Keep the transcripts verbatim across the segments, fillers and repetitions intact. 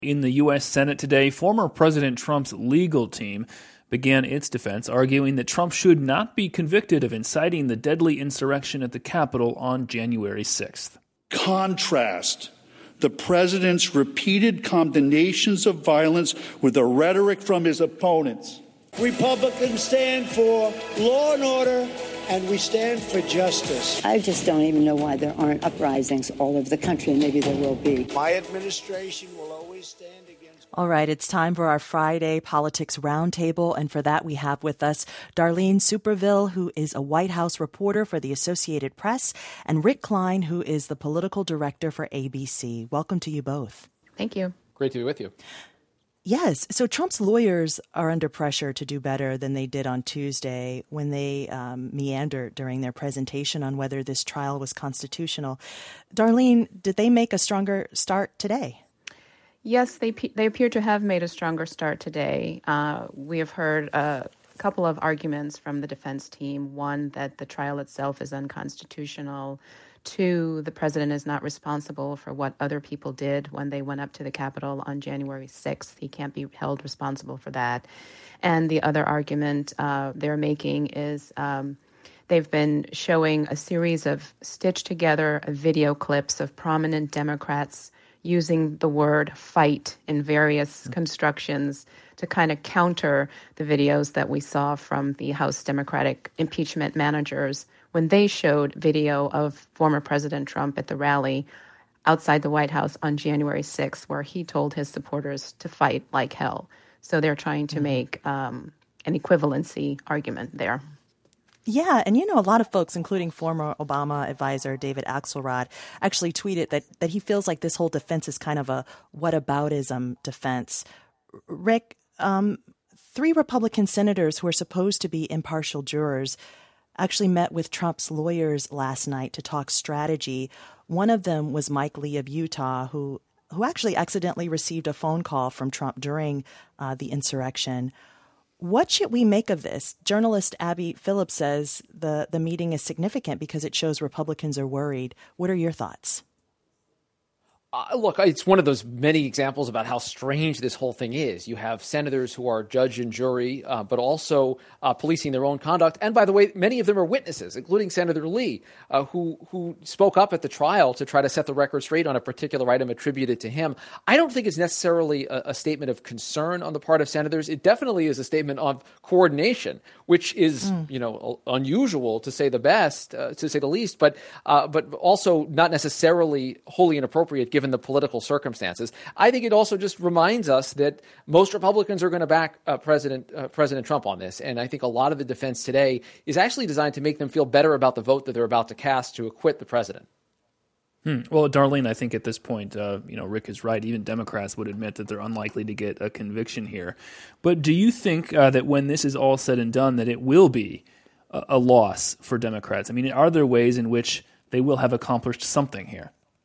In the U S Senate today, former President Trump's legal team began its defense, arguing that Trump should not be convicted of inciting the deadly insurrection at the Capitol on January sixth. Contrast the president's repeated condemnations of violence with the rhetoric from his opponents. Republicans stand for law and order, and we stand for justice. I just don't even know why there aren't uprisings all over the country, and maybe there will be. My administration will always stand against... All right, it's time for our Friday Politics Roundtable, and for that we have with us Darlene Superville, who is a White House reporter for the Associated Press, and Rick Klein, who is the political director for A B C. Welcome to you both. Thank you. Great to be with you. Yes. So Trump's lawyers are under pressure to do better than they did on Tuesday when they um, meandered during their presentation on whether this trial was constitutional. Darlene, did they make a stronger start today? Yes, they they appear to have made a stronger start today. Uh, we have heard a couple of arguments from the defense team. One, that the trial itself is unconstitutional. Two, the president is not responsible for what other people did when they went up to the Capitol on January sixth. He can't be held responsible for that. And the other argument uh, they're making is um, they've been showing a series of stitched together video clips of prominent Democrats using the word fight in various constructions to kind of counter the videos that we saw from the House Democratic impeachment managers when they showed video of former President Trump at the rally outside the White House on January sixth, where he told his supporters to fight like hell. So they're trying to make um, an equivalency argument there. Yeah, and you know, a lot of folks, including former Obama advisor David Axelrod, actually tweeted that, that he feels like this whole defense is kind of a whataboutism defense. Rick, um, three Republican senators who are supposed to be impartial jurors actually met with Trump's lawyers last night to talk strategy. One of them was Mike Lee of Utah, who who actually accidentally received a phone call from Trump during uh, the insurrection. What should we make of this? Journalist Abby Phillips says the, the meeting is significant because it shows Republicans are worried. What are your thoughts? Uh, look, it's one of those many examples about how strange this whole thing is. You have senators who are judge and jury, uh, but also uh, policing their own conduct. And by the way, many of them are witnesses, including Senator Lee, uh, who who spoke up at the trial to try to set the record straight on a particular item attributed to him. I don't think it's necessarily a, a statement of concern on the part of senators. It definitely is a statement of coordination, which is, mm. you know, unusual to say the best, uh, to say the least, but uh, but also not necessarily wholly inappropriate given the political circumstances. I think it also just reminds us that most Republicans are going to back uh, President uh, President Trump on this. And I think a lot of the defense today is actually designed to make them feel better about the vote that they're about to cast to acquit the president. Hmm. Well, Darlene, I think at this point, uh, you know, Rick is right. Even Democrats would admit that they're unlikely to get a conviction here. But do you think uh, that when this is all said and done, that it will be a, a loss for Democrats? I mean, are there ways in which they will have accomplished something here?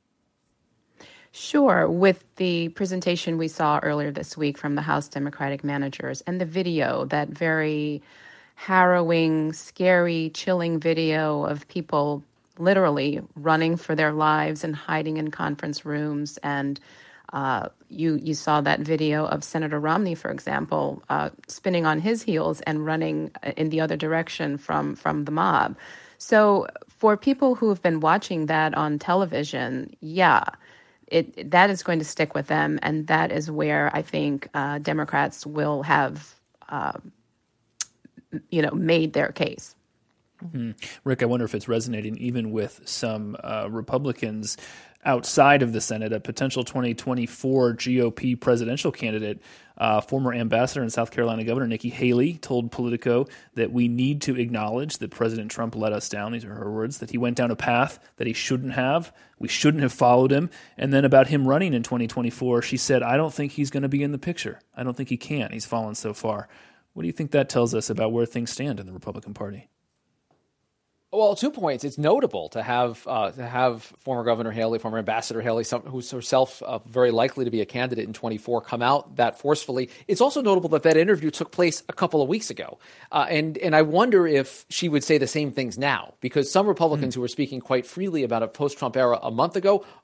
Sure. With the presentation we saw earlier this week from the House Democratic managers and the video, that very harrowing, scary, chilling video of people literally running for their lives and hiding in conference rooms. And uh, you you saw that video of Senator Romney, for example, uh, spinning on his heels and running in the other direction from, from the mob. So for people who have been watching that on television, yeah, It, that is going to stick with them, and that is where I think uh, Democrats will have, uh, you know, made their case. Mm-hmm. Rick, I wonder if it's resonating even with some uh, Republicans outside of the Senate. A potential twenty twenty-four G O P presidential candidate, uh, former ambassador and South Carolina Governor Nikki Haley, told Politico that we need to acknowledge that President Trump let us down. These are her words, that he went down a path that he shouldn't have. We shouldn't have followed him. And then about him running in twenty twenty-four, she said, I don't think he's going to be in the picture. I don't think he can. He's fallen so far. What do you think that tells us about where things stand in the Republican Party? Well, two points. It's notable to have uh, to have former Governor Haley, former Ambassador Haley, some, who's herself uh, very likely to be a candidate in twenty-four, come out that forcefully. It's also notable that that interview took place a couple of weeks ago. Uh, and, and I wonder if she would say the same things now, because some Republicans mm. who were speaking quite freely about a post-Trump era a month ago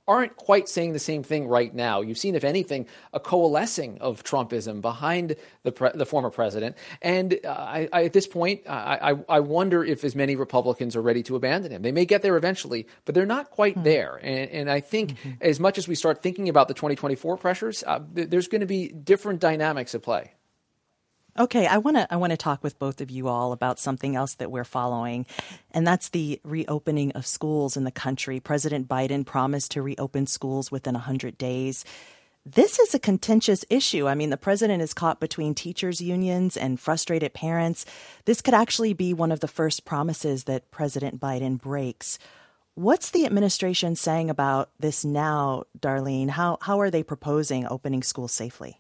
aren't quite saying the same thing right now. You've seen, if anything, a coalescing of Trumpism behind the pre- the former president. And uh, I, I, at this point, I, I, I wonder if as many Republicans are ready to abandon him. They may get there eventually, but they're not quite mm-hmm. there. And, and I think mm-hmm. as much as we start thinking about the twenty twenty-four pressures, uh, th- there's going to be different dynamics at play. Okay, I want to I want to talk with both of you all about something else that we're following, and that's the reopening of schools in the country. President Biden promised to reopen schools within one hundred days. This is a contentious issue. I mean, the president is caught between teachers' unions and frustrated parents. This could actually be one of the first promises that President Biden breaks. What's the administration saying about this now, Darlene? How how are they proposing opening schools safely?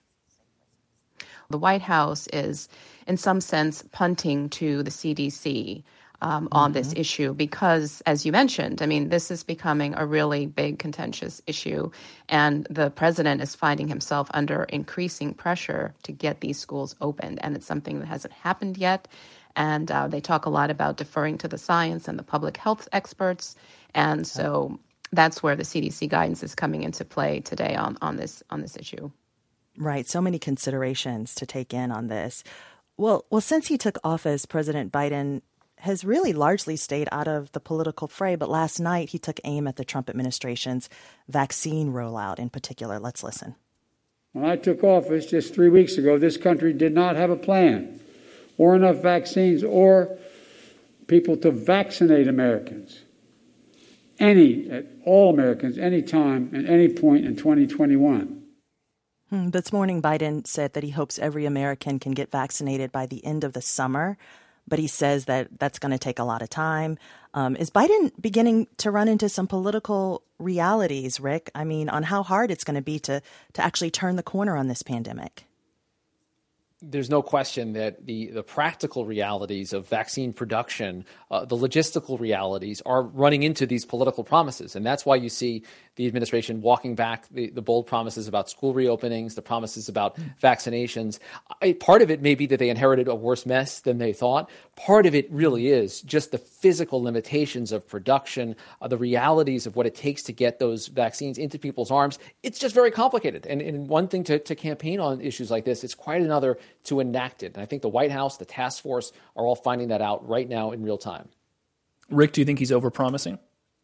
The White House is, in some sense, punting to the C D C um, mm-hmm. on this issue because, as you mentioned, I mean, this is becoming a really big contentious issue, and the president is finding himself under increasing pressure to get these schools opened, and it's something that hasn't happened yet. And uh, they talk a lot about deferring to the science and the public health experts, and so that's where the C D C guidance is coming into play today on, on this on this issue. Right. So many considerations to take in on this. Well, well, since he took office, President Biden has really largely stayed out of the political fray. But last night, he took aim at the Trump administration's vaccine rollout in particular. Let's listen. When I took office just three weeks ago, this country did not have a plan or enough vaccines or people to vaccinate Americans. Any, all Americans, any time, at any point in twenty twenty-one. This morning, Biden said that he hopes every American can get vaccinated by the end of the summer, but he says that that's going to take a lot of time. Um, is Biden beginning to run into some political realities, Rick? I mean, on how hard it's going to be to to actually turn the corner on this pandemic? There's no question that the, the practical realities of vaccine production, uh, the logistical realities are running into these political promises. And that's why you see the administration walking back the, the bold promises about school reopenings, the promises about vaccinations. I, part of it may be that they inherited a worse mess than they thought. Part of it really is just the physical limitations of production, uh, the realities of what it takes to get those vaccines into people's arms. It's just very complicated. And, and one thing to, to campaign on issues like this, it's quite another to enact it. And I think the White House, the task force are all finding that out right now in real time. Rick, do you think he's overpromising?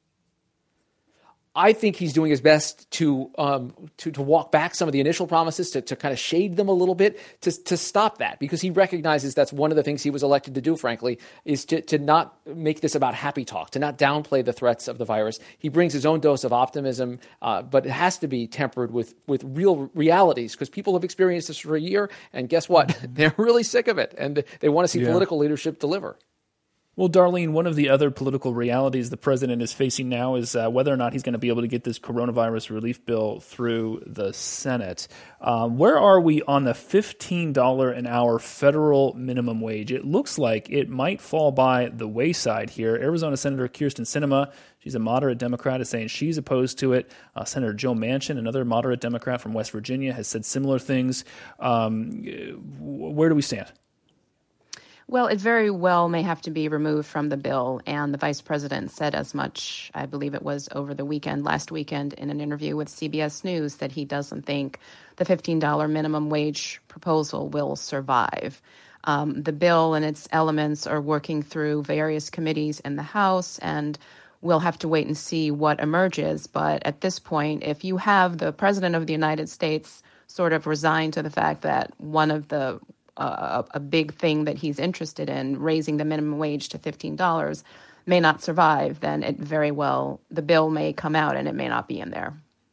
I think he's doing his best to um, to, to walk back some of the initial promises, to, to kind of shade them a little bit, to to stop that, because he recognizes that's one of the things he was elected to do, frankly, is to, to not make this about happy talk, to not downplay the threats of the virus. He brings his own dose of optimism, uh, but it has to be tempered with, with real realities, because people have experienced this for a year, and guess what? They're really sick of it, and they want to see yeah. political leadership deliver. Well, Darlene, one of the other political realities the president is facing now is uh, whether or not he's going to be able to get this coronavirus relief bill through the Senate. Um, where are we on the fifteen dollars an hour federal minimum wage? It looks like it might fall by the wayside here. Arizona Senator Kyrsten Sinema, she's a moderate Democrat, is saying she's opposed to it. Uh, Senator Joe Manchin, another moderate Democrat from West Virginia, has said similar things. Um, where do we stand? Well, it very well may have to be removed from the bill, and the vice president said as much, I believe it was over the weekend, last weekend, in an interview with C B S News, that he doesn't think the fifteen dollars minimum wage proposal will survive. Um, the bill and its elements are working through various committees in the House, and we'll have to wait and see what emerges. But at this point, if you have the president of the United States sort of resigned to the fact that one of the Uh, a big thing that he's interested in, raising the minimum wage to fifteen dollars, may not survive, then it very well, the bill may come out and it may not be in there.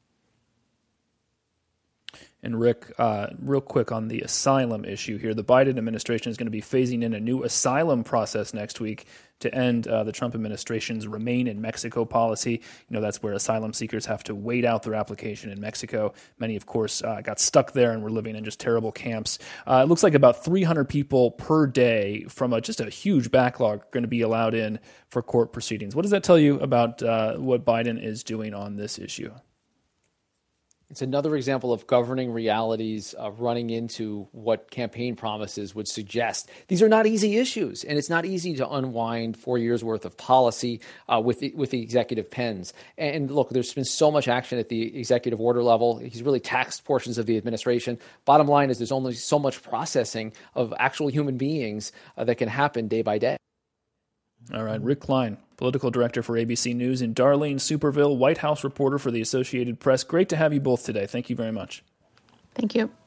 And Rick, uh, real quick on the asylum issue here, the Biden administration is going to be phasing in a new asylum process next week to end uh, the Trump administration's Remain in Mexico policy. You know, that's where asylum seekers have to wait out their application in Mexico. Many, of course, uh, got stuck there and were living in just terrible camps. Uh, it looks like about three hundred people per day from a, just a huge backlog are going to be allowed in for court proceedings. What does that tell you about uh, what Biden is doing on this issue? It's another example of governing realities uh, running into what campaign promises would suggest. These are not easy issues, and it's not easy to unwind four years' worth of policy uh, with the, with the executive pens. And look, there's been so much action at the executive order level. He's really taxed portions of the administration. Bottom line is there's only so much processing of actual human beings uh, that can happen day by day. All right, Rick Klein, political director for A B C News, and Darlene Superville, White House reporter for the Associated Press. Great to have you both today. Thank you very much. Thank you.